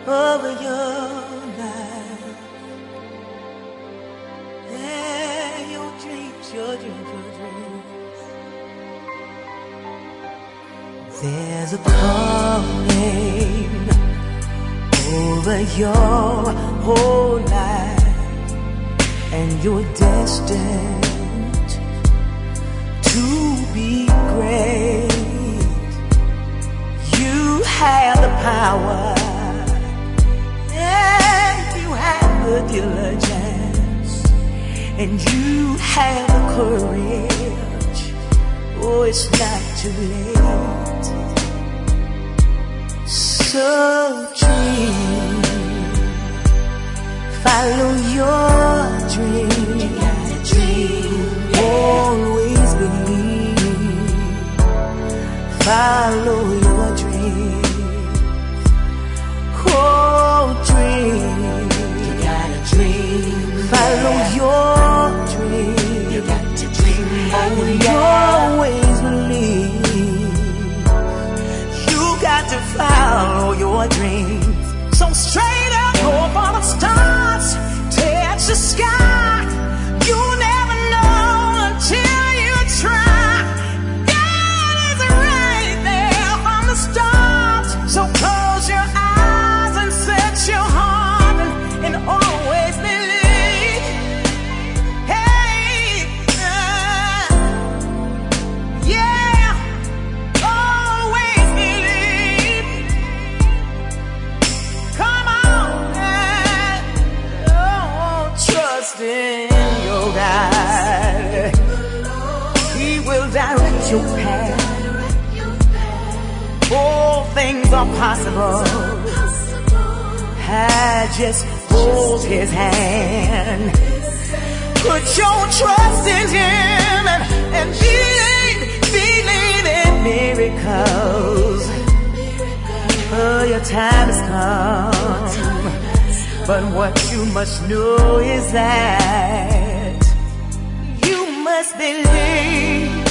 over your life. Yeah, your dreams, your dreams, your dreams. There's a calling over your whole life, and you're destined to be great. You have the power, and you have the diligence, and you have the courage. Oh, it's not too late. So dream, follow your dream. You gotta dream, always believe. Follow your dream. Oh, dream. You gotta dream. Follow your dream. You got to dream. Always believe. You got to follow your dreams. So straight up, go for the stars, touch the sky. You never know until you try. God is right there from the start. So close your eyes and set your heart and always believe. Hey, yeah, always believe. Come on, oh, trust in your God. He will direct your path. All things are possible. I just hold his hand. Put your trust in him and believe in miracles. Oh, your time has come. But what you must know is that you must believe.